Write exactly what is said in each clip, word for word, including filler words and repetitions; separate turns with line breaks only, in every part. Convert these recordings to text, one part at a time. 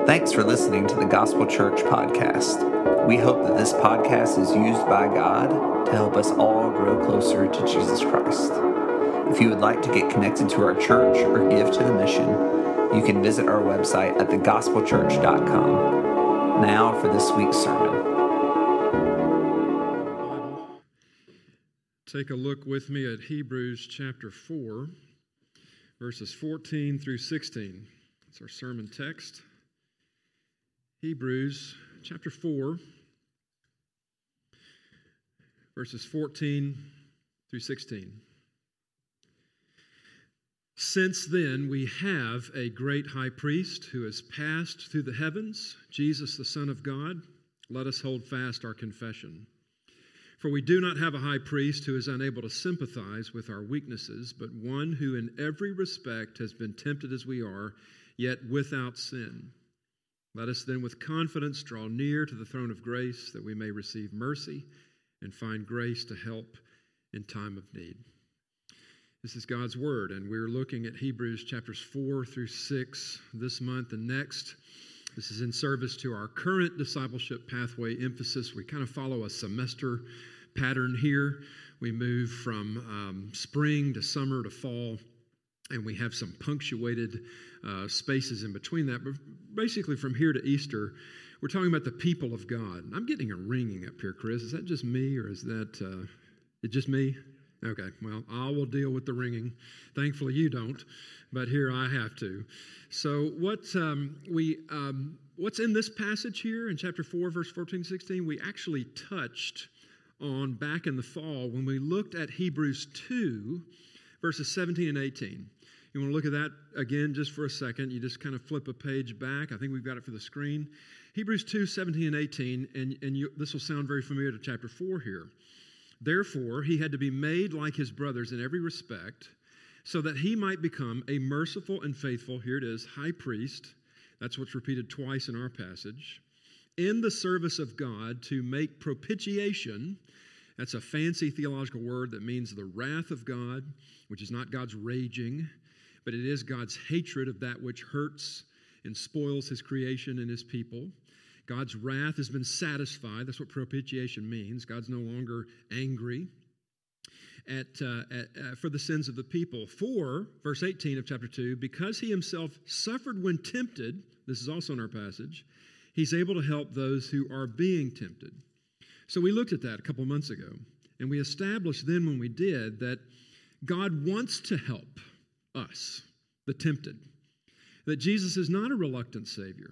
Thanks for listening to the Gospel Church podcast. We hope that this podcast is used by God to help us all grow closer to Jesus Christ. If you would like to get connected to our church or give to the mission, you can visit our website at the gospel church dot com. Now for this week's sermon.
Take a look with me at Hebrews chapter four, verses fourteen through sixteen. It's our sermon text. Hebrews chapter four, verses fourteen through sixteen. Since then we have a great high priest who has passed through the heavens, Jesus the Son of God. Let us hold fast our confession. For we do not have a high priest who is unable to sympathize with our weaknesses, but one who in every respect has been tempted as we are, yet without sin. Let us then with confidence draw near to the throne of grace, that we may receive mercy and find grace to help in time of need. This is God's Word, and we're looking at Hebrews chapters four through six this month and next. This is in service to our current discipleship pathway emphasis. We kind of follow a semester pattern here. We move from um, spring to summer to fall, and we have some punctuated uh, spaces in between that. But basically from here to Easter, we're talking about the people of God. I'm getting a ringing up here, Chris. Is that just me, or is that uh, it just me? Okay, well, I will deal with the ringing. Thankfully, you don't, but here I have to. So what um, we um, what's in this passage here in chapter four, verse fourteen, sixteen, we actually touched on back in the fall when we looked at Hebrews two, verses seventeen and eighteen. You want to look at that again just for a second? You just kind of flip a page back. I think we've got it for the screen. Hebrews two, seventeen and eighteen, and, and you, this will sound very familiar to chapter four here. Therefore, he had to be made like his brothers in every respect, so that he might become a merciful and faithful, here it is, high priest. That's what's repeated twice in our passage. In the service of God to make propitiation. That's a fancy theological word that means the wrath of God, which is not God's raging, but it is God's hatred of that which hurts and spoils his creation and his people. God's wrath has been satisfied. That's what propitiation means. God's no longer angry at, uh, at uh, for the sins of the people. For, verse eighteen of chapter two, because he himself suffered when tempted, this is also in our passage, he's able to help those who are being tempted. So we looked at that a couple months ago, and we established then when we did that God wants to help us, the tempted, that Jesus is not a reluctant Savior,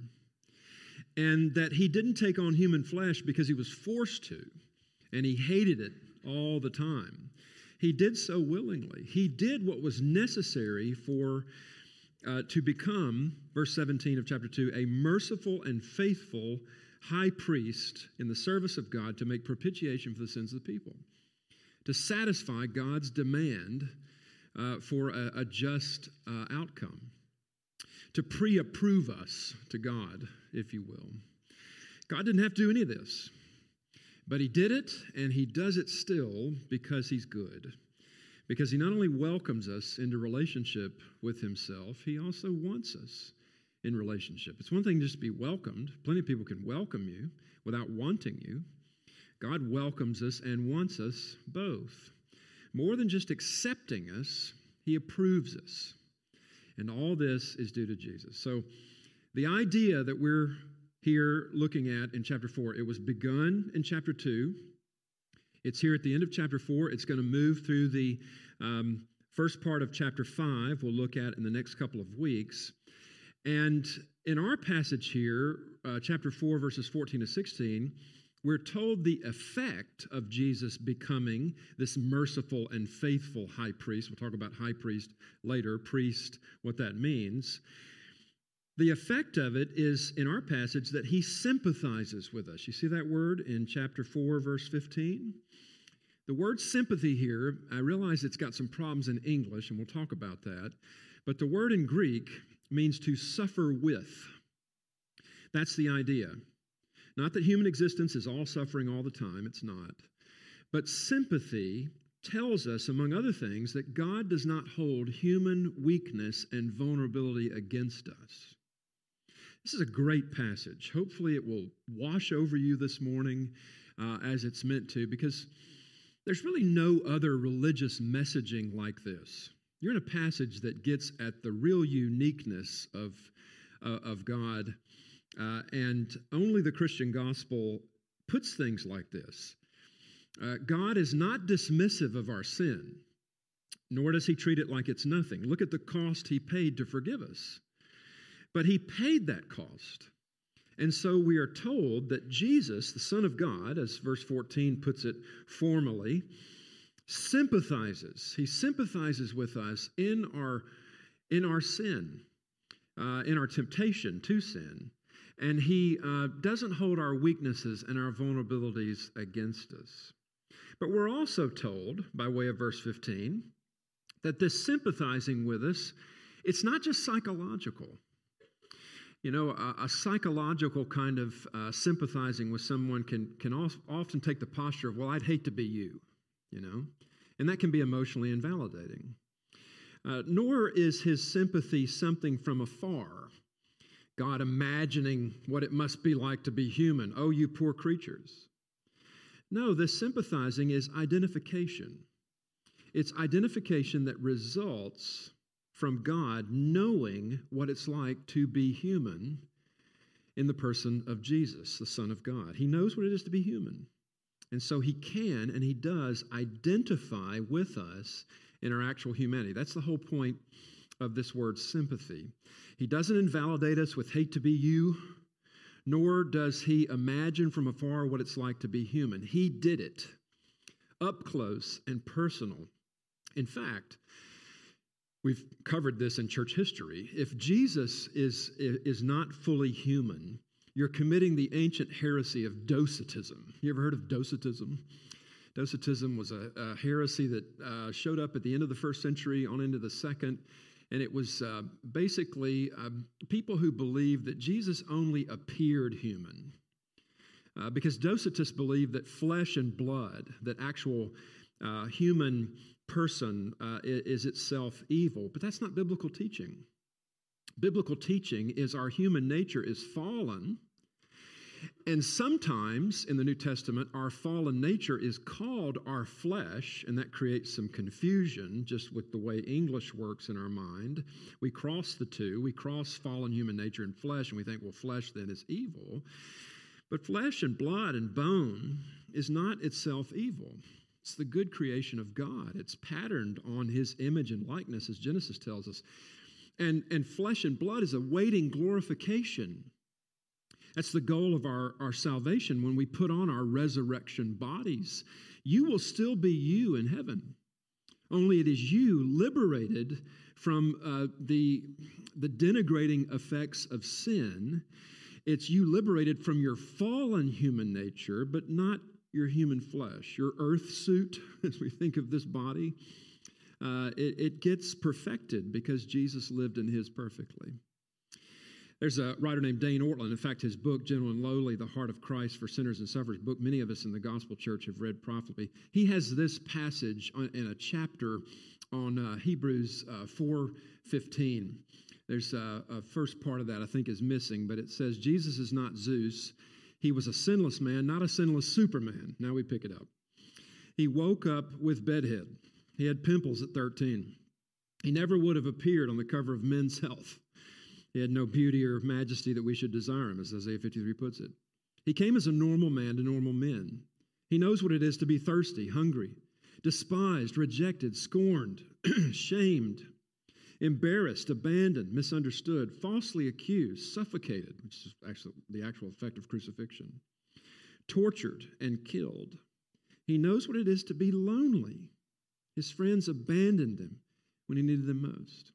and that he didn't take on human flesh because he was forced to, and he hated it all the time. He did so willingly. He did what was necessary for uh, to become, verse seventeen of chapter two, a merciful and faithful high priest in the service of God to make propitiation for the sins of the people, to satisfy God's demand uh, for a, a just uh, outcome, to pre-approve us to God, if you will. God didn't have to do any of this, but he did it, and he does it still because he's good. Because he not only welcomes us into relationship with himself, he also wants us in relationship. It's one thing just to be welcomed. Plenty of people can welcome you without wanting you. God welcomes us and wants us both. More than just accepting us, he approves us. And all this is due to Jesus. So the idea that we're here looking at in chapter four, it was begun in chapter two. It's here at the end of chapter four. It's going to move through the um, first part of chapter five we'll look at in the next couple of weeks. And in our passage here, uh, chapter four, verses fourteen to sixteen, we're told the effect of Jesus becoming this merciful and faithful high priest. We'll talk about high priest later, priest, what that means. The effect of it is, in our passage, that he sympathizes with us. You see that word in chapter four, verse fifteen? The word sympathy here, I realize it's got some problems in English, and we'll talk about that. But the word in Greek means to suffer with. That's the idea. Not that human existence is all suffering all the time. It's not. But sympathy tells us, among other things, that God does not hold human weakness and vulnerability against us. This is a great passage. Hopefully it will wash over you this morning uh, as it's meant to, because there's really no other religious messaging like this. You're in a passage that gets at the real uniqueness of, uh, of God, uh, and only the Christian gospel puts things like this. Uh, God is not dismissive of our sin, nor does he treat it like it's nothing. Look at the cost he paid to forgive us. But he paid that cost. And so we are told that Jesus, the Son of God, as verse fourteen puts it formally, sympathizes. He sympathizes with us in our, in our sin, uh, in our temptation to sin. And he uh, doesn't hold our weaknesses and our vulnerabilities against us. But we're also told, by way of verse fifteen, that this sympathizing with us, it's not just psychological. You know, a, a psychological kind of uh, sympathizing with someone can, can often take the posture of, well, I'd hate to be you, you know, and that can be emotionally invalidating. Uh, nor is his sympathy something from afar, God imagining what it must be like to be human. Oh, you poor creatures. No, this sympathizing is identification. It's identification that results from God knowing what it's like to be human in the person of Jesus, the Son of God. He knows what it is to be human. And so he can and he does identify with us in our actual humanity. That's the whole point of this word sympathy. He doesn't invalidate us with hate to be you, nor does he imagine from afar what it's like to be human. He did it up close and personal. In fact, we've covered this in church history. If Jesus is, is not fully human, you're committing the ancient heresy of Docetism. You ever heard of Docetism? Docetism was a, a heresy that uh, showed up at the end of the first century on into the second. And it was uh, basically uh, people who believed that Jesus only appeared human. Uh, because Docetists believed that flesh and blood, that actual uh, human person uh, is itself evil. But that's not biblical teaching. Biblical teaching is our human nature is fallen. And sometimes in the New Testament, our fallen nature is called our flesh, and that creates some confusion just with the way English works in our mind. We cross the two. We cross fallen human nature and flesh, and we think, well, flesh then is evil. But flesh and blood and bone is not itself evil. It's the good creation of God. It's patterned on his image and likeness, as Genesis tells us. And, and flesh and blood is awaiting glorification. That's the goal of our, our salvation when we put on our resurrection bodies. You will still be you in heaven. Only it is you liberated from uh, the, the denigrating effects of sin. It's you liberated from your fallen human nature, but not your human flesh. Your earth suit, as we think of this body, uh, it, it gets perfected because Jesus lived in his perfectly. There's a writer named Dane Ortland. In fact, his book, Gentle and Lowly, The Heart of Christ for Sinners and Sufferers, book many of us in the Gospel Church have read profitably. He has this passage on, in a chapter on uh, Hebrews uh, four fifteen. There's a, a first part of that I think is missing, but it says, Jesus is not Zeus. He was a sinless man, not a sinless Superman. Now we pick it up. He woke up with bedhead. He had pimples at thirteen. He never would have appeared on the cover of Men's Health. He had no beauty or majesty that we should desire him, as Isaiah fifty-three puts it. He came as a normal man to normal men. He knows what it is to be thirsty, hungry, despised, rejected, scorned, shamed, embarrassed, abandoned, misunderstood, falsely accused, suffocated, which is actually the actual effect of crucifixion, tortured and killed. He knows what it is to be lonely. His friends abandoned him when he needed them most.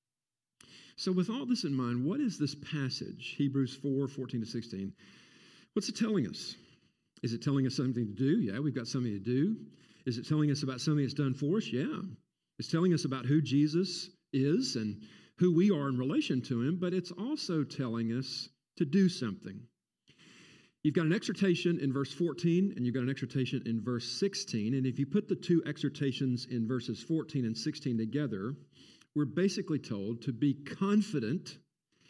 So with all this in mind, what is this passage, Hebrews four, fourteen to sixteen? What's it telling us? Is it telling us something to do? Yeah, we've got something to do. Is it telling us about something that's done for us? Yeah. It's telling us about who Jesus is and who we are in relation to him, but it's also telling us to do something. You've got an exhortation in verse fourteen, and you've got an exhortation in verse sixteen, and if you put the two exhortations in verses fourteen and sixteen together, we're basically told to be confident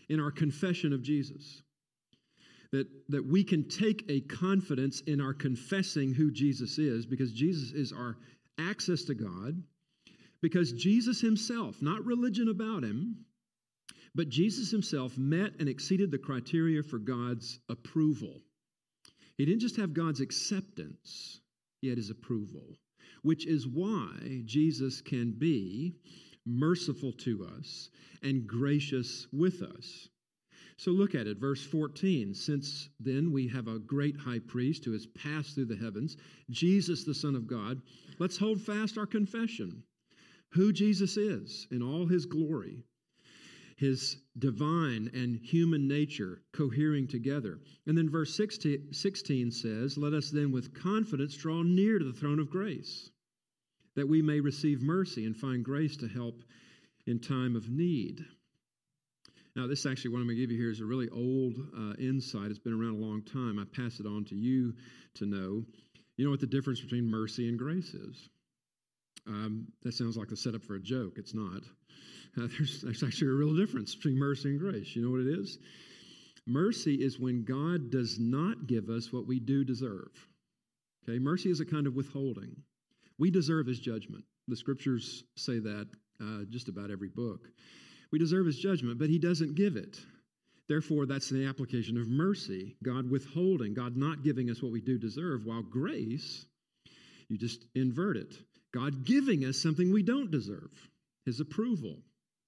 in our confession of Jesus. That, that we can take a confidence in our confessing who Jesus is, because Jesus is our access to God, because Jesus himself, not religion about him, but Jesus himself met and exceeded the criteria for God's approval. He didn't just have God's acceptance, he had his approval, which is why Jesus can be merciful to us and gracious with us. So look at it, verse fourteen. Since then we have a great high priest who has passed through the heavens, Jesus, the Son of God. Let's hold fast our confession, who Jesus is in all his glory, his divine and human nature cohering together. And then verse sixteen says, let us then with confidence draw near to the throne of grace, that we may receive mercy and find grace to help in time of need. Now, this actually, what I'm going to give you here is a really old uh, insight. It's been around a long time. I pass it on to you to know. You know what the difference between mercy and grace is? Um, that sounds like the setup for a joke. It's not. Uh, there's, there's actually a real difference between mercy and grace. You know what it is? Mercy is when God does not give us what we do deserve. Okay, mercy is a kind of withholding. We deserve his judgment. The scriptures say that uh, just about every book. We deserve his judgment, but he doesn't give it. Therefore, that's the application of mercy, God withholding, God not giving us what we do deserve, while grace, you just invert it. God giving us something we don't deserve, his approval.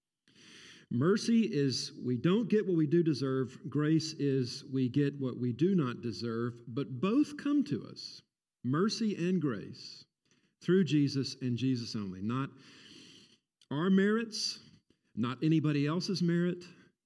Mercy is we don't get what we do deserve. Grace is we get what we do not deserve, but both come to us, mercy and grace, through Jesus and Jesus only. Not our merits, not anybody else's merit,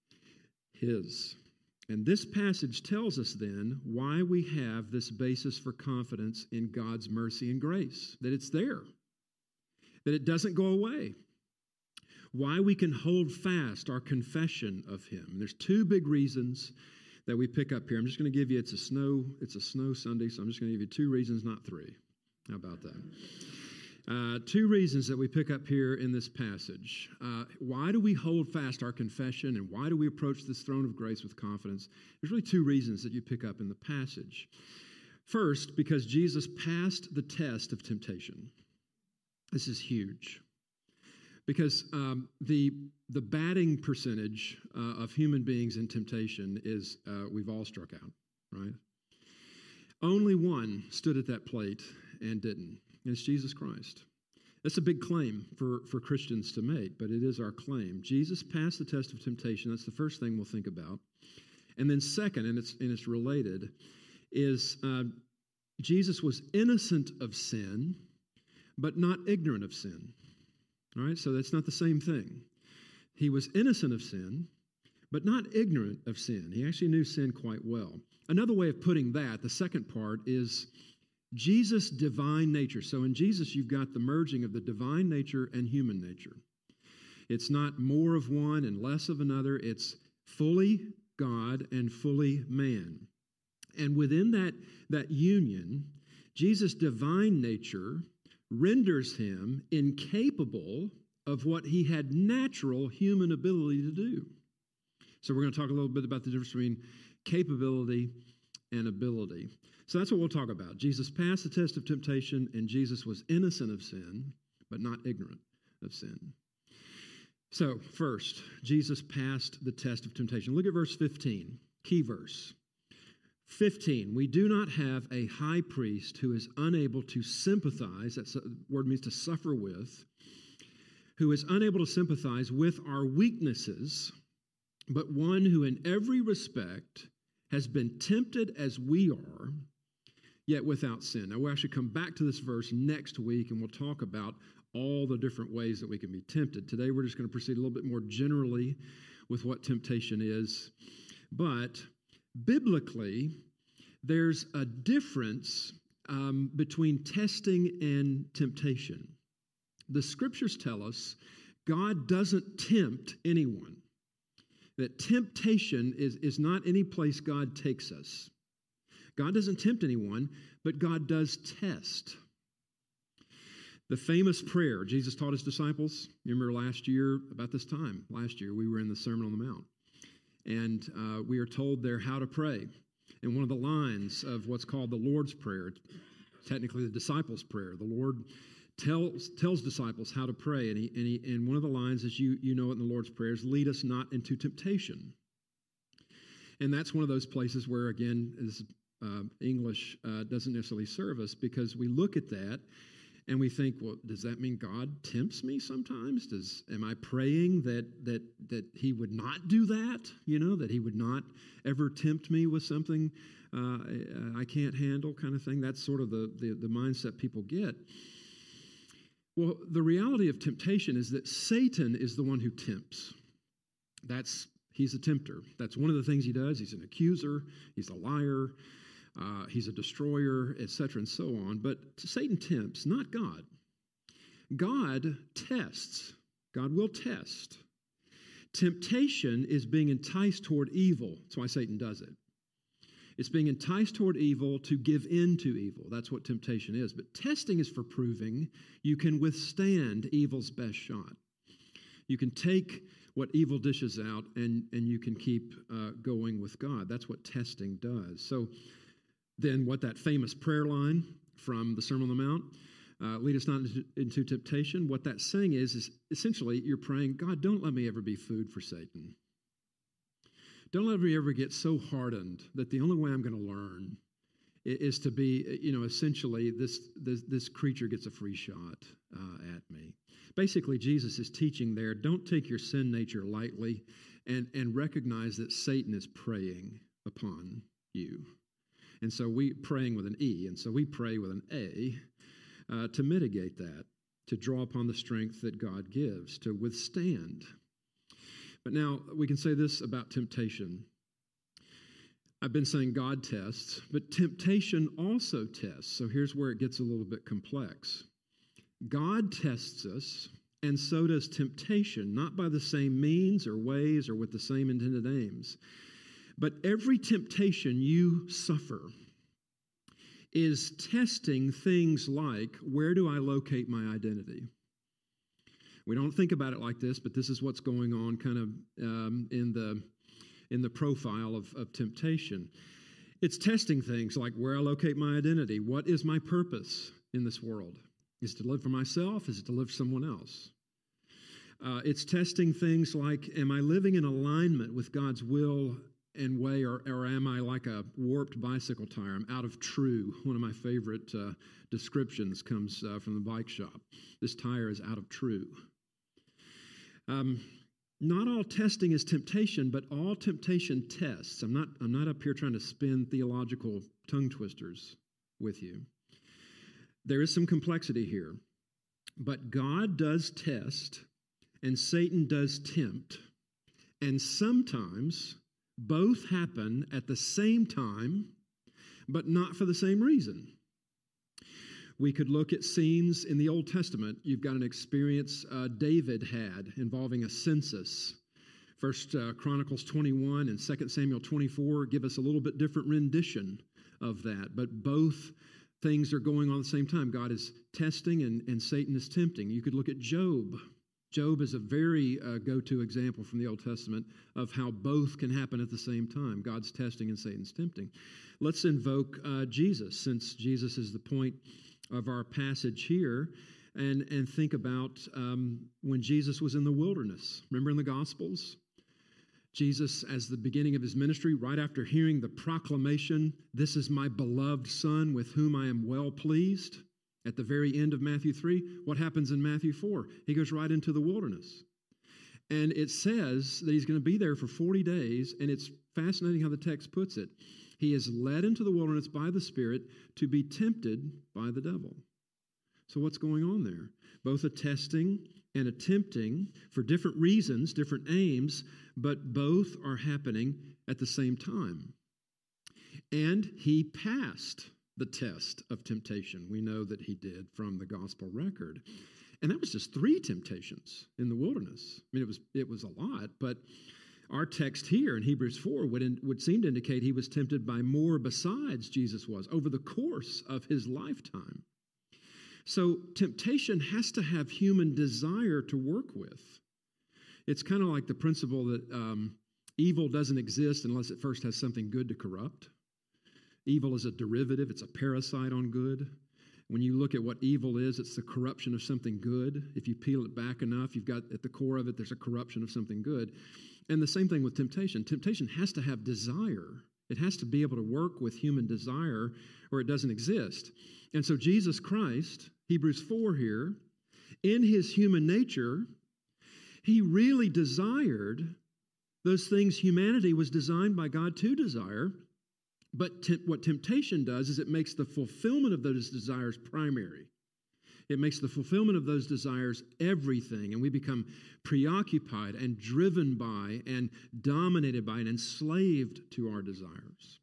his. And this passage tells us then why we have this basis for confidence in God's mercy and grace, that it's there, that it doesn't go away. Why we can hold fast our confession of him. And there's two big reasons that we pick up here. I'm just going to give you, it's a snow, it's a snow Sunday, so I'm just going to give you two reasons, not three. How about that? Uh, two reasons that we pick up here in this passage. Uh, why do we hold fast our confession, and why do we approach this throne of grace with confidence? There's really two reasons that you pick up in the passage. First, because Jesus passed the test of temptation. This is huge. Because um, the the batting percentage uh, of human beings in temptation is uh, we've all struck out, right? Only one stood at that plate and didn't. And it's Jesus Christ. That's a big claim for, for Christians to make, but it is our claim. Jesus passed the test of temptation. That's the first thing we'll think about. And then second, and it's, and it's related, is uh, Jesus was innocent of sin, but not ignorant of sin. All right, so that's not the same thing. He was innocent of sin, but not ignorant of sin. He actually knew sin quite well. Another way of putting that, the second part, is Jesus' divine nature. So in Jesus, you've got the merging of the divine nature and human nature. It's not more of one and less of another. It's fully God and fully man. And within that, that union, Jesus' divine nature renders him incapable of what he had natural human ability to do. So we're going to talk a little bit about the difference between capability and ability. So that's what we'll talk about. Jesus passed the test of temptation, and Jesus was innocent of sin, but not ignorant of sin. So first, Jesus passed the test of temptation. Look at verse fifteen, key verse. fifteen, we do not have a high priest who is unable to sympathize, that word means to suffer with, who is unable to sympathize with our weaknesses, but one who in every respect has been tempted as we are, yet without sin. Now, we'll actually come back to this verse next week, and we'll talk about all the different ways that we can be tempted. Today, we're just going to proceed a little bit more generally with what temptation is. But biblically, there's a difference um, between testing and temptation. The scriptures tell us God doesn't tempt anyone. That temptation is, is not any place God takes us. God doesn't tempt anyone, but God does test. The famous prayer Jesus taught his disciples, you remember last year, about this time, last year, we were in the Sermon on the Mount. And uh, we are told there how to pray. And one of the lines of what's called the Lord's Prayer, technically the disciples' prayer, the Lord tells tells disciples how to pray. And he, and, he, and one of the lines, as you, you know it in the Lord's Prayer, is lead us not into temptation. And that's one of those places where, again, is, uh, English uh, doesn't necessarily serve us, because we look at that and we think, well, does that mean God tempts me sometimes? Does am I praying that that that He would not do that? You know, that He would not ever tempt me with something uh, I, I can't handle, kind of thing. That's sort of the, the the mindset people get. Well, the reality of temptation is that Satan is the one who tempts. That's he's a tempter. That's one of the things he does. He's an accuser. He's a liar. Uh, he's a destroyer, et cetera, and so on. But Satan tempts, not God. God tests. God will test. Temptation is being enticed toward evil. That's why Satan does it. It's being enticed toward evil to give in to evil. That's what temptation is. But testing is for proving you can withstand evil's best shot. You can take what evil dishes out and, and you can keep uh, going with God. That's what testing does. So then what that famous prayer line from the Sermon on the Mount, uh, lead us not into, into temptation, what that's saying is, is essentially you're praying, God, don't let me ever be food for Satan. Don't let me ever get so hardened that the only way I'm going to learn is to be, you know, essentially this this, this creature gets a free shot uh, at me. Basically, Jesus is teaching there, don't take your sin nature lightly and, and recognize that Satan is preying upon you. And so we praying with an E, and so we pray with an A uh, to mitigate that, to draw upon the strength that God gives, to withstand. But now we can say this about temptation. I've been saying God tests, but temptation also tests. So here's where it gets a little bit complex. God tests us, and so does temptation, not by the same means or ways or with the same intended aims. But every temptation you suffer is testing things like, where do I locate my identity? We don't think about it like this, but this is what's going on kind of um, in the in the profile of, of temptation. It's testing things like where I locate my identity. What is my purpose in this world? Is it to live for myself? Is it to live for someone else? Uh, it's testing things like, am I living in alignment with God's will and way, or, or am I like a warped bicycle tire? I'm out of true. One of my favorite uh, descriptions comes uh, from the bike shop. This tire is out of true. Um, not all testing is temptation, but all temptation tests. I'm not, I'm not up here trying to spin theological tongue twisters with you. There is some complexity here, but God does test and Satan does tempt, and sometimes both happen at the same time, but not for the same reason. We could look at scenes in the Old Testament. You've got an experience uh, David had involving a census. First uh, Chronicles twenty-one and Second Samuel twenty-four give us a little bit different rendition of that, but both things are going on at the same time. God is testing and, and Satan is tempting. You could look at Job. Job is a very uh, go-to example from the Old Testament of how both can happen at the same time. God's testing and Satan's tempting. Let's invoke uh, Jesus, since Jesus is the point of our passage here, and, and think about um, when Jesus was in the wilderness. Remember in the Gospels? Jesus, as the beginning of his ministry, right after hearing the proclamation, "This is my beloved Son with whom I am well pleased," at the very end of Matthew three, what happens in Matthew four? He goes right into the wilderness. And it says that he's going to be there for forty days, and it's fascinating how the text puts it. He is led into the wilderness by the Spirit to be tempted by the devil. So what's going on there? Both a testing and a tempting for different reasons, different aims, but both are happening at the same time. And he passed the test of temptation. We know that he did from the gospel record. And that was just three temptations in the wilderness. I mean, it was it was a lot, but our text here in Hebrews four would, in, would seem to indicate he was tempted by more besides Jesus was over the course of his lifetime. So temptation has to have human desire to work with. It's kind of like the principle that um, Evil doesn't exist unless it first has something good to corrupt. Evil is a derivative. It's a parasite on good. When you look at what evil is, it's the corruption of something good. If you peel it back enough, you've got at the core of it, there's a corruption of something good. And the same thing with temptation. Temptation has to have desire. It has to be able to work with human desire or it doesn't exist. And so Jesus Christ, Hebrews four here, in his human nature, he really desired those things humanity was designed by God to desire. But te- what temptation does is it makes the fulfillment of those desires primary. It makes the fulfillment of those desires everything, and we become preoccupied and driven by and dominated by and enslaved to our desires.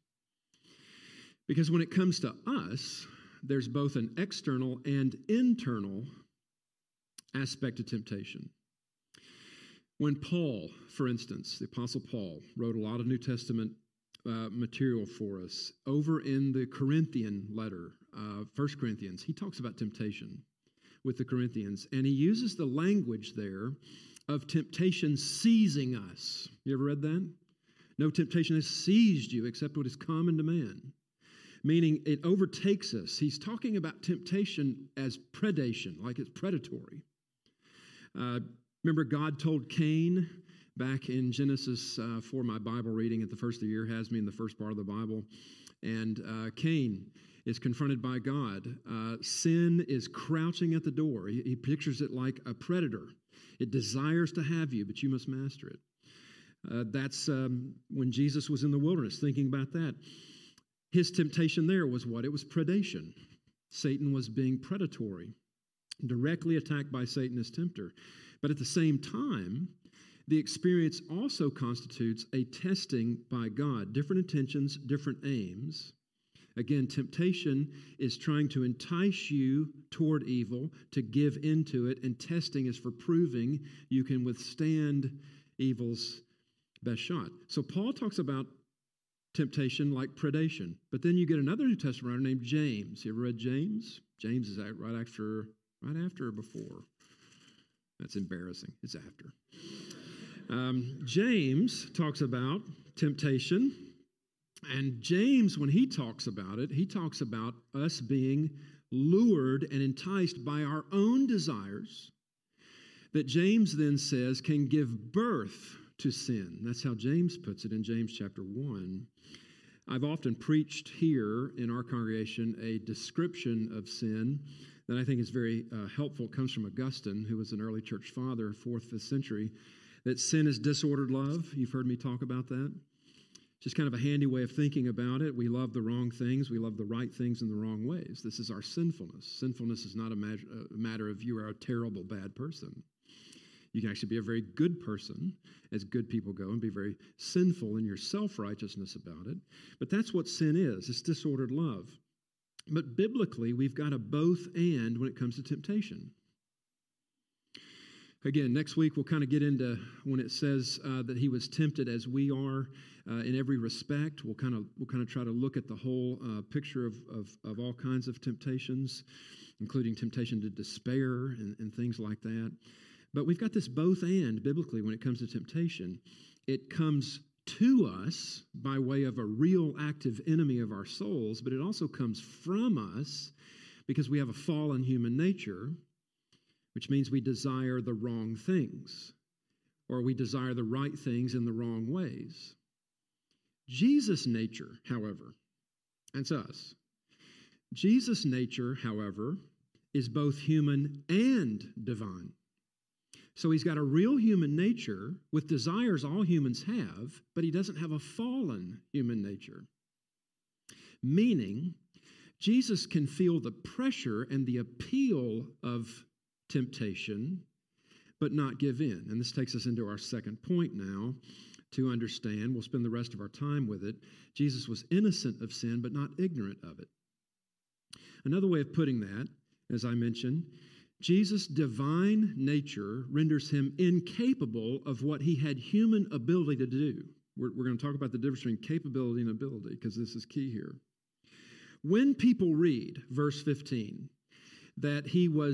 Because when it comes to us, there's both an external and internal aspect to temptation. When Paul, for instance, the Apostle Paul, wrote a lot of New Testament uh, material for us, over in the Corinthian letter, uh, First Corinthians, he talks about temptation with the Corinthians, and he uses the language there of temptation seizing us. You ever read that? No temptation has seized you except what is common to man, meaning it overtakes us. He's talking about temptation as predation, like it's predatory. Uh, remember God told Cain back in Genesis uh, for my Bible reading at the first of the year, has me in the first part of the Bible, and uh, Cain is confronted by God. Uh, sin is crouching at the door. He, he pictures it like a predator. It desires to have you, but you must master it. Uh, that's um, when Jesus was in the wilderness, thinking about that. His temptation there was what? It was predation. Satan was being predatory, directly attacked by Satan as tempter. But at the same time, the experience also constitutes a testing by God. Different intentions, different aims. Again, temptation is trying to entice you toward evil, to give into it, and testing is for proving you can withstand evil's best shot. So Paul talks about temptation like predation, but then you get another New Testament writer named James. You ever read James? James is right after, right after or before? That's embarrassing. It's after. Um, James talks about temptation. And James, when he talks about it, he talks about us being lured and enticed by our own desires that James then says can give birth to sin. That's how James puts it in James chapter one. I've often preached here in our congregation a description of sin that I think is very uh, helpful. It comes from Augustine, who was an early church father, fourth, fifth century, that sin is disordered love. You've heard me talk about that. Just kind of a handy way of thinking about it. We love the wrong things. We love the right things in the wrong ways. This is our sinfulness. Sinfulness is not a matter of you are a terrible, bad person. You can actually be a very good person, as good people go, and be very sinful in your self-righteousness about it. But that's what sin is. It's disordered love. But biblically, we've got a both and when it comes to temptation. Again, next week we'll kind of get into when it says uh, that he was tempted as we are uh, in every respect. We'll kind of we'll kind of try to look at the whole uh, picture of, of of all kinds of temptations, including temptation to despair and, and things like that. But we've got this both and biblically when it comes to temptation. It comes to us by way of a real active enemy of our souls, but it also comes from us because we have a fallen human nature, which means we desire the wrong things, or we desire the right things in the wrong ways. Jesus' nature, however, that's us. Jesus' nature, however, is both human and divine. So he's got a real human nature with desires all humans have, but he doesn't have a fallen human nature. Meaning, Jesus can feel the pressure and the appeal of temptation, but not give in. And this takes us into our second point now to understand. We'll spend the rest of our time with it. Jesus was innocent of sin, but not ignorant of it. Another way of putting that, as I mentioned, Jesus' divine nature renders him incapable of what he had human ability to do. We're, we're going to talk about the difference between capability and ability, because this is key here. When people read, verse fifteen, that he was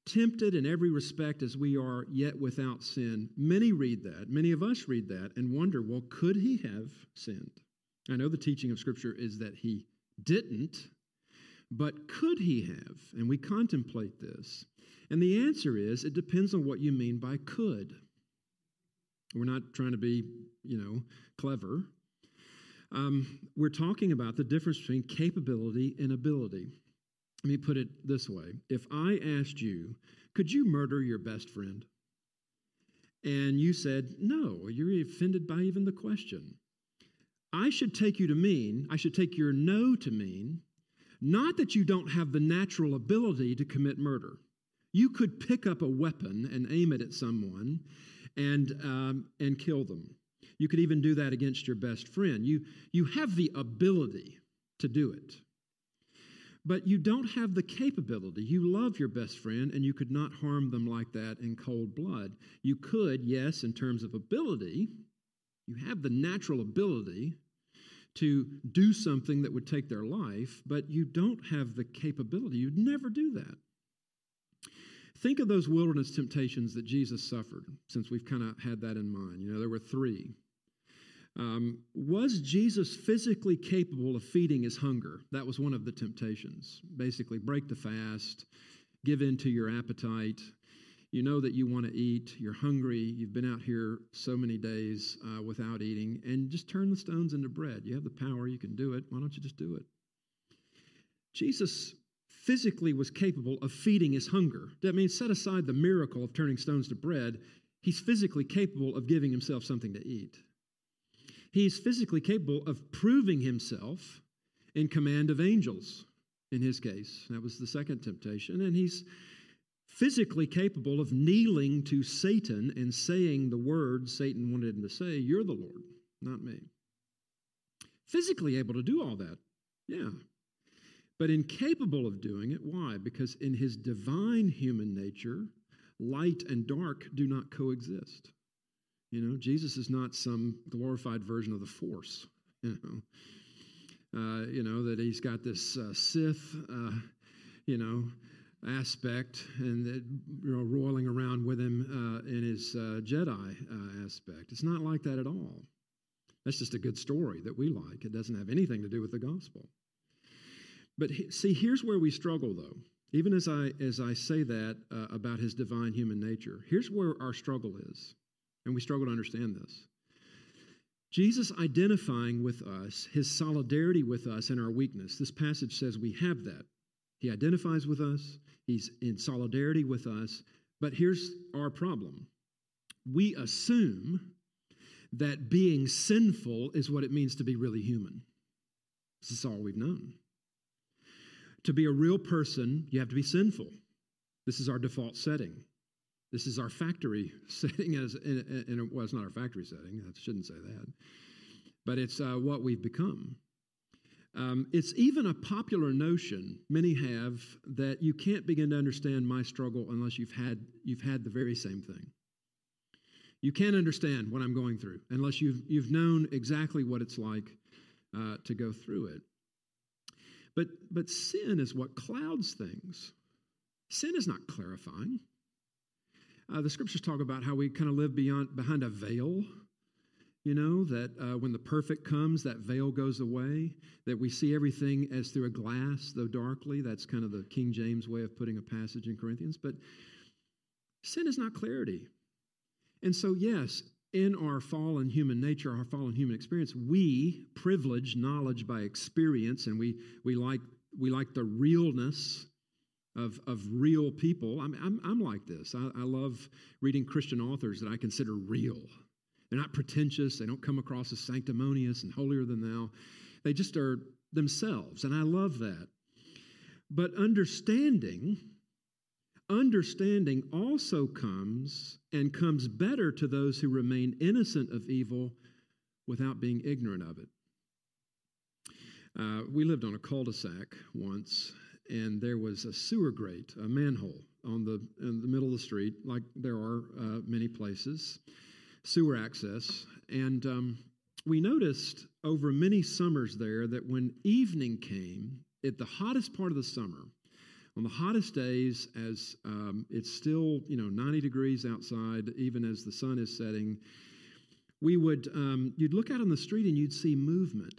tempted in every respect as we are, yet without sin. Many read that. Many of us read that and wonder, well, could he have sinned? I know the teaching of Scripture is that he didn't, but could he have? And we contemplate this. And the answer is, it depends on what you mean by could. We're not trying to be, you know, clever. Um, we're talking about the difference between capability and ability. Let me put it this way. If I asked you, could you murder your best friend? And you said, no, you're offended by even the question. I should take you to mean, I should take your no to mean, not that you don't have the natural ability to commit murder. You could pick up a weapon and aim it at someone and um, and kill them. You could even do that against your best friend. You, you have the ability to do it. But you don't have the capability. You love your best friend, and you could not harm them like that in cold blood. You could, yes, in terms of ability, you have the natural ability to do something that would take their life, but you don't have the capability. You'd never do that. Think of those wilderness temptations that Jesus suffered, since we've kind of had that in mind. You know, there were three. Um, was Jesus physically capable of feeding his hunger? That was one of the temptations. Basically, break the fast, give in to your appetite. You know that you want to eat, you're hungry, you've been out here so many days uh, without eating, and just turn the stones into bread. You have the power, you can do it. Why don't you just do it? Jesus physically was capable of feeding his hunger. That means set aside the miracle of turning stones to bread. He's physically capable of giving himself something to eat. He's physically capable of proving himself in command of angels, in his case. That was the second temptation. And he's physically capable of kneeling to Satan and saying the words Satan wanted him to say, "You're the Lord, not me." Physically able to do all that, yeah. But incapable of doing it. Why? Because in his divine human nature, light and dark do not coexist. You know, Jesus is not some glorified version of the Force, you know. Uh, you know, that he's got this uh, Sith, uh, you know, aspect and that, you know, roiling around with him uh, in his uh, Jedi uh, aspect. It's not like that at all. That's just a good story that we like. It doesn't have anything to do with the gospel. But he, see, here's where we struggle, though. Even as I as I say that uh, about his divine human nature, here's where our struggle is, and we struggle to understand this. Jesus identifying with us, his solidarity with us in our weakness. This passage says we have that. He identifies with us. He's in solidarity with us. But here's our problem. We assume that being sinful is what it means to be really human. This is all we've known. To be a real person, you have to be sinful. This is our default setting. This is our factory setting. As in, in, well, it's not our factory setting. I shouldn't say that. But it's uh, what we've become. Um, it's even a popular notion many have that you can't begin to understand my struggle unless you've had you've had the very same thing. You can't understand what I'm going through unless you've you've known exactly what it's like uh, to go through it. But but sin is what clouds things. Sin is not clarifying. Uh, the scriptures talk about how we kind of live beyond behind a veil. You know, that uh, when the perfect comes, that veil goes away, that we see everything as through a glass, though darkly. That's kind of the King James way of putting a passage in Corinthians. But sin is not clarity. And so, yes, in our fallen human nature, our fallen human experience, we privilege knowledge by experience, and we we like we like the realness of of real people. I'm I'm, I'm like this. I, I love reading Christian authors that I consider real. They're not pretentious. They don't come across as sanctimonious and holier than thou. They just are themselves, and I love that. But understanding, understanding also comes and comes better to those who remain innocent of evil without being ignorant of it. Uh, we lived on a cul-de-sac once, and there was a sewer grate, a manhole, on the in the middle of the street, like there are uh, many places. Sewer access, and um, we noticed over many summers there that when evening came, at the hottest part of the summer, On the hottest days, as um, it's still, you know, ninety degrees outside, even as the sun is setting, we would, um, you'd look out on the street and you'd see movement.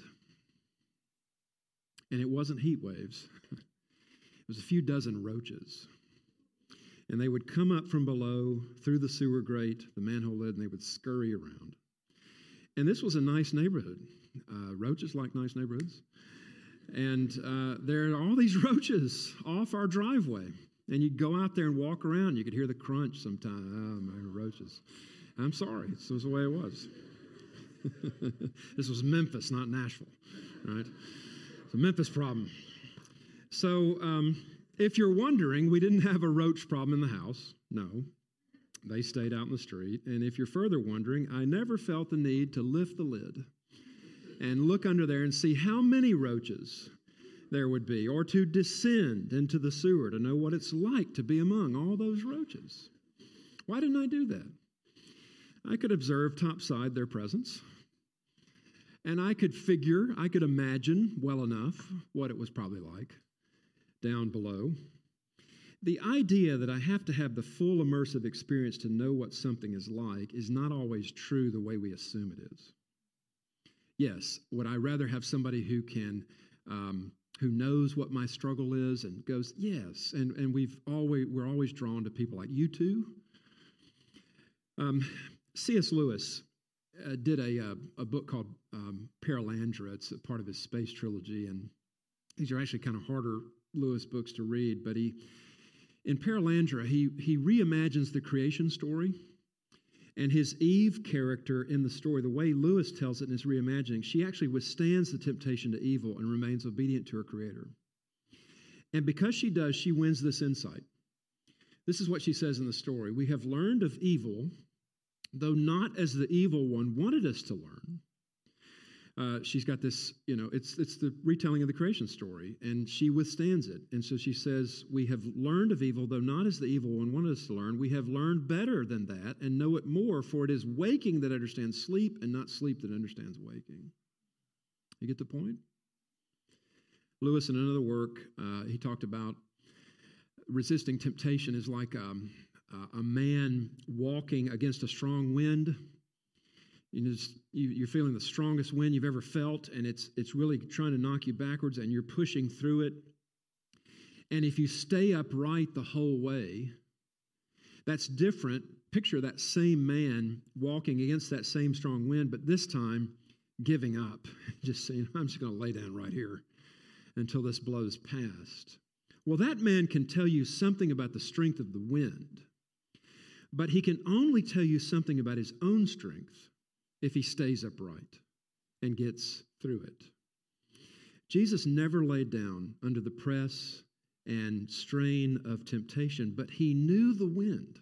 And it wasn't heat waves. It was a few dozen roaches. And they would come up from below through the sewer grate, the manhole lid, and they would scurry around. And this was a nice neighborhood. Uh, roaches like nice neighborhoods. And uh, there are all these roaches off our driveway. And you'd go out there and walk around. You could hear the crunch sometimes. Oh, my roaches. I'm sorry. This was the way it was. This was Memphis, not Nashville. Right? It's a Memphis problem. So um, if you're wondering, we didn't have a roach problem in the house. No. They stayed out in the street. And if you're further wondering, I never felt the need to lift the lid and look under there and see how many roaches there would be, or to descend into the sewer to know what it's like to be among all those roaches. Why didn't I do that? I could observe topside their presence, and I could figure, I could imagine well enough what it was probably like down below. The idea that I have to have the full immersive experience to know what something is like is not always true the way we assume it is. Yes, would I rather have somebody who can, um, who knows what my struggle is and goes, yes, and, and we've always, we're always drawn to people like you two. Um, C S Lewis uh, did a, uh, a book called um, Perelandra. It's a part of his space trilogy, and these are actually kind of harder Lewis books to read, but he, in Perelandra, he, he reimagines the creation story. And his Eve character in the story, the way Lewis tells it in his reimagining, she actually withstands the temptation to evil and remains obedient to her Creator. And because she does, she wins this insight. This is what she says in the story. We have learned of evil, though not as the evil one wanted us to learn. Uh, she's got this, you know, it's it's the retelling of the creation story, and she withstands it. And so she says, we have learned of evil, though not as the evil one wanted us to learn. We have learned better than that and know it more, for it is waking that understands sleep and not sleep that understands waking. You get the point? Lewis, in another work, uh, he talked about resisting temptation is like um, uh, a man walking against a strong wind. You know, you're feeling the strongest wind you've ever felt, and it's it's really trying to knock you backwards, and you're pushing through it. And if you stay upright the whole way, that's different. Picture that same man walking against that same strong wind, but this time giving up, just saying, I'm just going to lay down right here until this blows past. Well, that man can tell you something about the strength of the wind, but he can only tell you something about his own strength if he stays upright and gets through it. Jesus never laid down under the press and strain of temptation, but he knew the wind,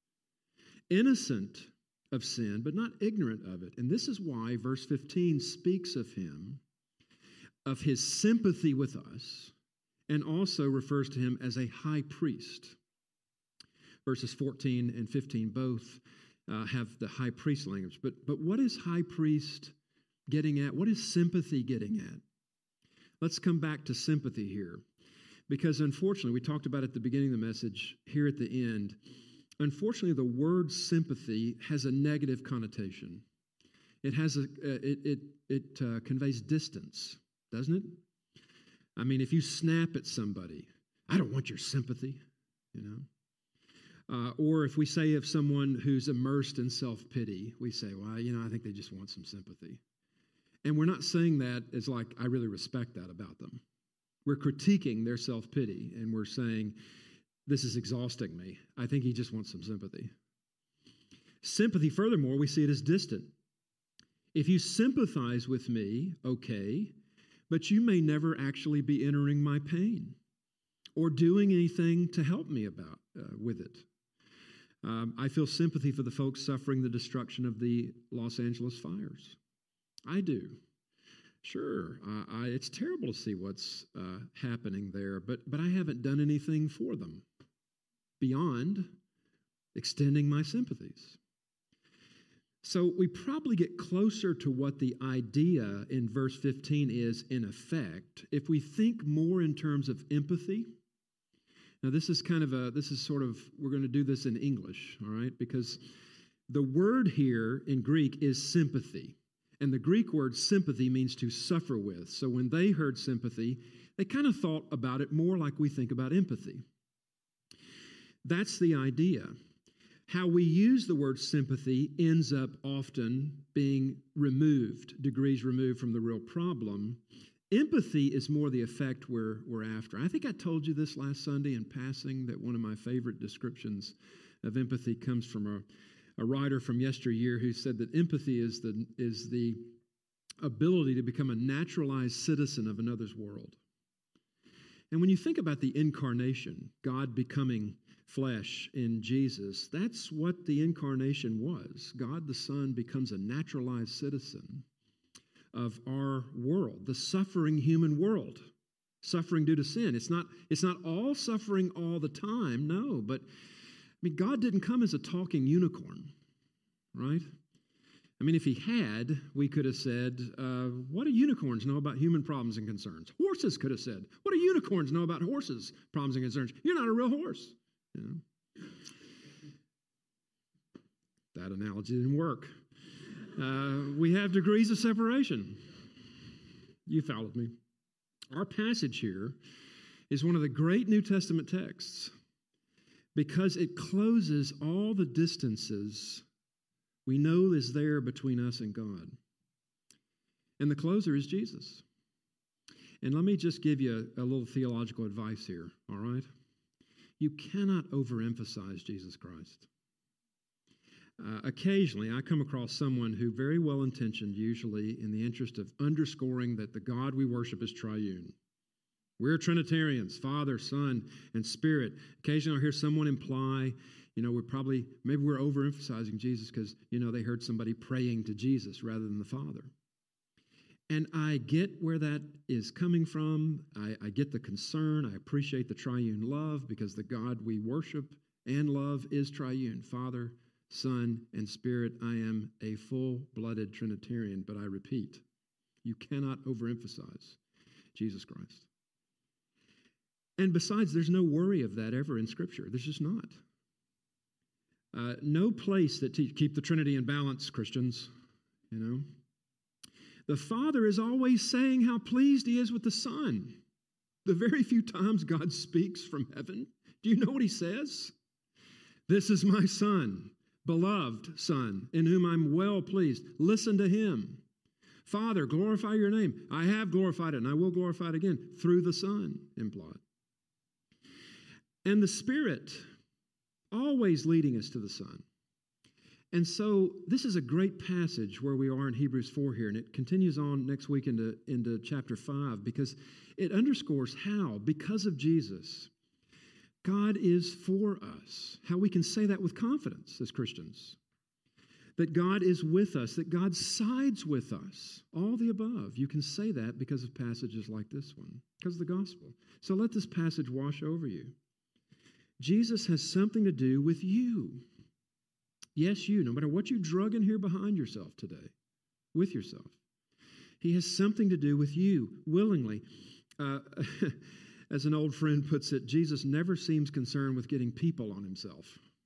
innocent of sin, but not ignorant of it. And this is why verse fifteen speaks of him, of his sympathy with us, and also refers to him as a high priest. Verses fourteen and fifteen both Uh, have the high priest language. But but what is high priest getting at? What is sympathy getting at? Let's come back to sympathy here. Because unfortunately, we talked about it at the beginning of the message, here at the end. Unfortunately, the word sympathy has a negative connotation. It has a uh, it it it uh, conveys distance, doesn't it? I mean, if you snap at somebody, I don't want your sympathy, you know. Uh, or if we say of someone who's immersed in self-pity, we say, well, you know, I think they just want some sympathy. And we're not saying that as like, I really respect that about them. We're critiquing their self-pity, and we're saying, this is exhausting me. I think he just wants some sympathy. Sympathy, furthermore, we see it as distant. If you sympathize with me, okay, but you may never actually be entering my pain or doing anything to help me about uh, with it. Um, I feel sympathy for the folks suffering the destruction of the Los Angeles fires. I do. Sure, uh, I, it's terrible to see what's uh, happening there, but but I haven't done anything for them beyond extending my sympathies. So we probably get closer to what the idea in verse fifteen is in effect if we think more in terms of empathy Now, this is kind of a, this is sort of, we're going to do this in English, all right? Because the word here in Greek is sympathy. And the Greek word sympathy means to suffer with. So when they heard sympathy, they kind of thought about it more like we think about empathy. That's the idea. How we use the word sympathy ends up often being removed, degrees removed from the real problem. Empathy is more the effect we're, we're after. I think I told you this last Sunday in passing, that one of my favorite descriptions of empathy comes from a, a writer from yesteryear who said that empathy is the, is the ability to become a naturalized citizen of another's world. And when you think about the incarnation, God becoming flesh in Jesus, that's what the incarnation was. God the Son becomes a naturalized citizen of our world, the suffering human world, suffering due to sin. It's not, it's not all suffering all the time, no, but I mean, God didn't come as a talking unicorn, right? I mean, if he had, we could have said, uh, what do unicorns know about human problems and concerns? Horses could have said, what do unicorns know about horses' problems and concerns? You're not a real horse. You know? That analogy didn't work. Uh, we have degrees of separation. You followed me. Our passage here is one of the great New Testament texts because it closes all the distances we know is there between us and God. And the closer is Jesus. And let me just give you a, a little theological advice here, all right? You cannot overemphasize Jesus Christ. Uh, occasionally, I come across someone who, very well-intentioned, usually in the interest of underscoring that the God we worship is triune. We're Trinitarians, Father, Son, and Spirit. Occasionally, I'll hear someone imply, you know, we're probably, maybe we're overemphasizing Jesus because, you know, they heard somebody praying to Jesus rather than the Father. And I get where that is coming from. I, I get the concern. I appreciate the triune love because the God we worship and love is triune. Father, Son, and Spirit. I am a full-blooded Trinitarian, but I repeat, you cannot overemphasize Jesus Christ. And besides, there's no worry of that ever in Scripture. There's just not. Uh, no place that te- keep the Trinity in balance, Christians, you know. The Father is always saying how pleased he is with the Son. The very few times God speaks from heaven, do you know what he says? This is my Son, beloved Son, in whom I'm well pleased. Listen to him. Father, glorify your name. I have glorified it, and I will glorify it again through the Son, implied. And the Spirit, always leading us to the Son. And so this is a great passage where we are in Hebrews four here, and it continues on next week into, into chapter five because it underscores how, because of Jesus, God is for us. How we can say that with confidence as Christians. That God is with us, that God sides with us. All the above. You can say that because of passages like this one, because of the gospel. So let this passage wash over you. Jesus has something to do with you. Yes, you, no matter what you drug in here behind yourself today, with yourself. He has something to do with you, willingly. Uh, as an old friend puts it, Jesus never seems concerned with getting people on himself.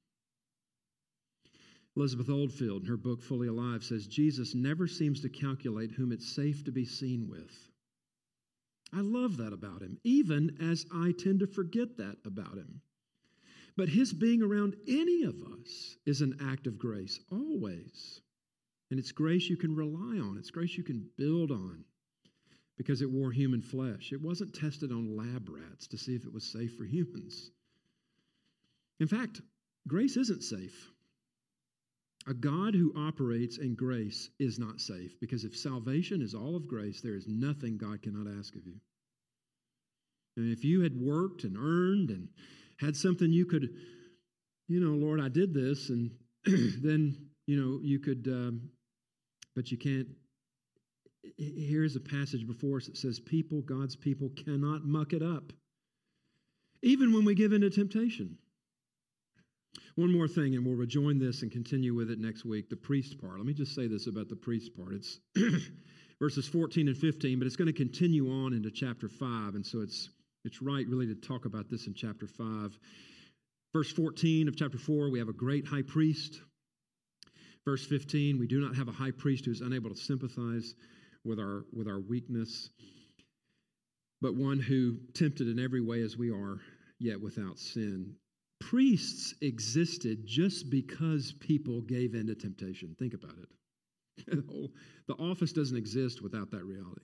Elizabeth Oldfield, in her book Fully Alive, says, Jesus never seems to calculate whom it's safe to be seen with. I love that about him, even as I tend to forget that about him. But his being around any of us is an act of grace, always. And it's grace you can rely on. It's grace you can build on because it wore human flesh. It wasn't tested on lab rats to see if it was safe for humans. In fact, grace isn't safe. A God who operates in grace is not safe because if salvation is all of grace, there is nothing God cannot ask of you. And if you had worked and earned and had something you could, you know, Lord, I did this, and then, you know, you could, um, but you can't. Here's a passage before us that says people, God's people, cannot muck it up, even when we give into temptation. One more thing, and we'll rejoin this and continue with it next week, the priest part. Let me just say this about the priest part. It's verses fourteen and fifteen, but it's going to continue on into chapter five, and so it's It's right, really, to talk about this in chapter five. Verse fourteen of chapter four, we have a great high priest. Verse fifteen, we do not have a high priest who is unable to sympathize with our, with our weakness, but one who tempted in every way as we are, yet without sin. Priests existed just because people gave in to temptation. Think about it. The office doesn't exist without that reality.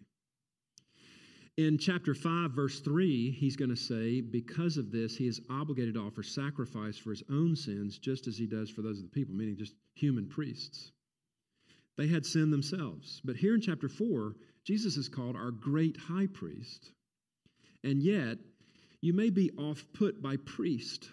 In chapter five, verse three, he's going to say, because of this, he is obligated to offer sacrifice for his own sins, just as he does for those of the people, meaning just human priests. They had sin themselves. But here in chapter four, Jesus is called our great high priest. And yet, you may be off-put by priest.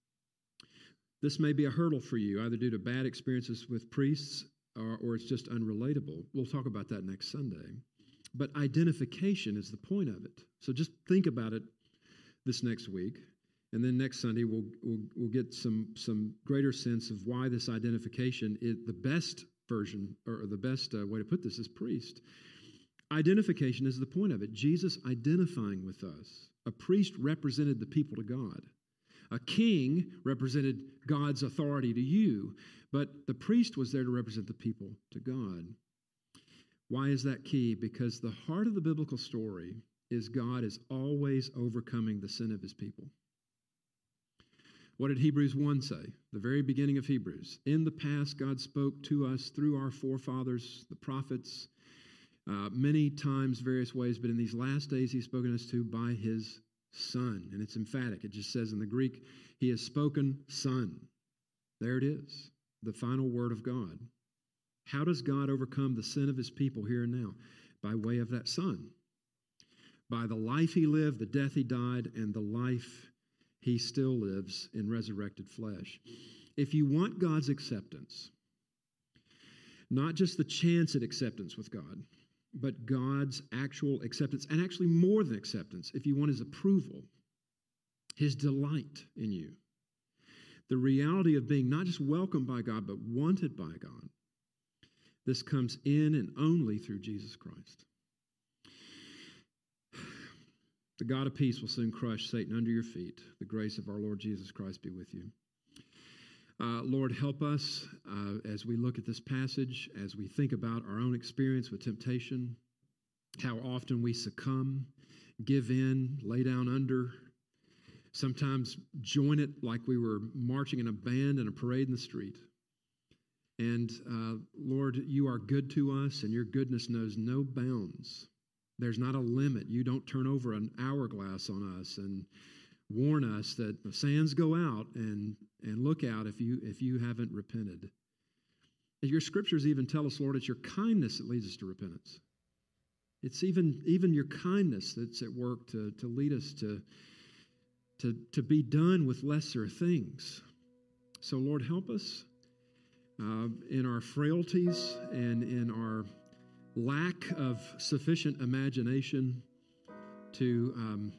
This may be a hurdle for you, either due to bad experiences with priests or, or it's just unrelatable. We'll talk about that next Sunday. But identification is the point of it. So just think about it this next week. And then next Sunday, we'll, we'll, we'll get some, some greater sense of why this identification is the best version, or the best uh, way to put this is priest. Identification is the point of it. Jesus identifying with us. A priest represented the people to God. A king represented God's authority to you. But the priest was there to represent the people to God. Why is that key? Because the heart of the biblical story is God is always overcoming the sin of his people. What did Hebrews one say? The very beginning of Hebrews. In the past, God spoke to us through our forefathers, the prophets, uh, many times, various ways, but in these last days, he's spoken to us to by his Son. And it's emphatic. It just says in the Greek, he has spoken Son. There it is, the final word of God. How does God overcome the sin of his people here and now? By way of that Son. By the life he lived, the death he died, and the life he still lives in resurrected flesh. If you want God's acceptance, not just the chance at acceptance with God, but God's actual acceptance, and actually more than acceptance, if you want his approval, his delight in you, the reality of being not just welcomed by God, but wanted by God, this comes in and only through Jesus Christ. The God of peace will soon crush Satan under your feet. The grace of our Lord Jesus Christ be with you. Uh, Lord, help us uh, as we look at this passage, as we think about our own experience with temptation, how often we succumb, give in, lay down under, sometimes join it like we were marching in a band in a parade in the street. And uh, Lord, you are good to us, and your goodness knows no bounds. There's not a limit. You don't turn over an hourglass on us and warn us that the sands go out, and and look out if you if you haven't repented. Your scriptures even tell us, Lord, it's your kindness that leads us to repentance. It's even even your kindness that's at work to, to lead us to, to, to be done with lesser things. So, Lord, help us uh, in our frailties and in our lack of sufficient imagination to um,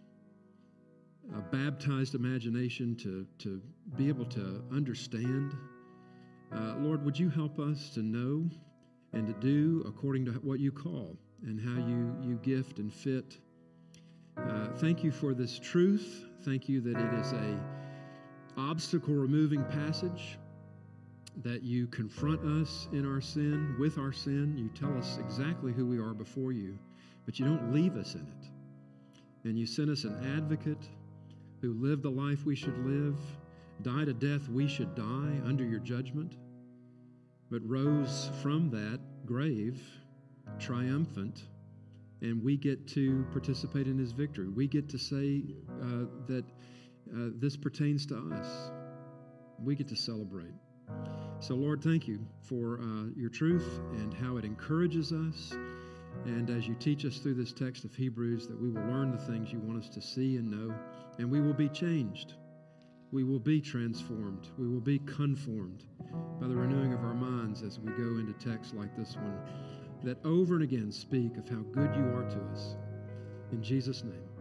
a baptized imagination to, to be able to understand. Uh, Lord, would you help us to know and to do according to what you call and how you, you gift and fit. Uh, thank you for this truth. Thank you that it is a obstacle-removing passage, that you confront us in our sin, with our sin. You tell us exactly who we are before you, but you don't leave us in it. And you sent us an advocate who lived the life we should live, died a death we should die under your judgment, but rose from that grave triumphant, and we get to participate in his victory. We get to say uh, that uh, this pertains to us. We get to celebrate. So, Lord, thank you for uh, your truth and how it encourages us. And as you teach us through this text of Hebrews, that we will learn the things you want us to see and know, and we will be changed. We will be transformed. We will be conformed by the renewing of our minds as we go into texts like this one, that over and again speak of how good you are to us. In Jesus' name.